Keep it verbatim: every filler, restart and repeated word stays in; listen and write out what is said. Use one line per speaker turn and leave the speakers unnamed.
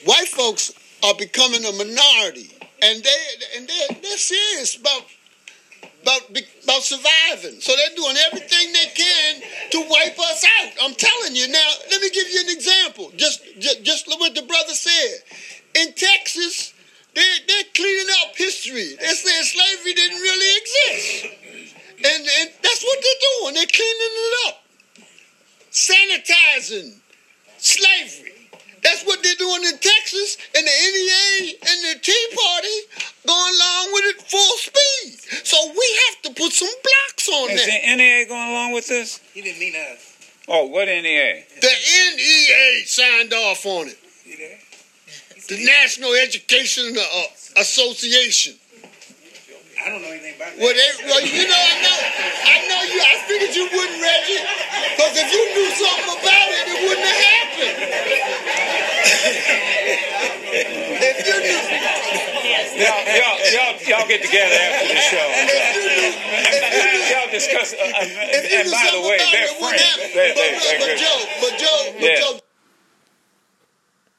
white folks are becoming a minority, and they and they they're serious about about about surviving. So they're doing everything they can to wipe us out. I'm telling you. Now, let me give you an example. Just just, just what the brother said. In Texas, they they're cleaning up history. They're saying slavery didn't really exist, and and that's what they're doing. They're cleaning it up, sanitizing slavery. That's what they're doing in Texas, and the N E A and the Tea Party going along with it full speed. So we have to put some blocks on
Is
that.
the N E A going along with this?
He didn't mean us.
Oh, what N E A?
The N E A signed off on it.
See that?
The National Education uh, Association.
I don't know anything about that.
Well, they, well, you know, I know, I know you. I figured you wouldn't, Reggie, because if you knew something about it, it wouldn't have happened. If you knew,
Y'all, y'all, y'all, y'all get together after the show.
if you knew, if you knew,
Y'all discuss. Uh,
if you
and
knew
by the
something
way,
about
they're
it, it wouldn't
friends.
happen.
They,
But,
they,
but,
they're
but
good.
Joe, but Joe, but
Yeah.
Joe.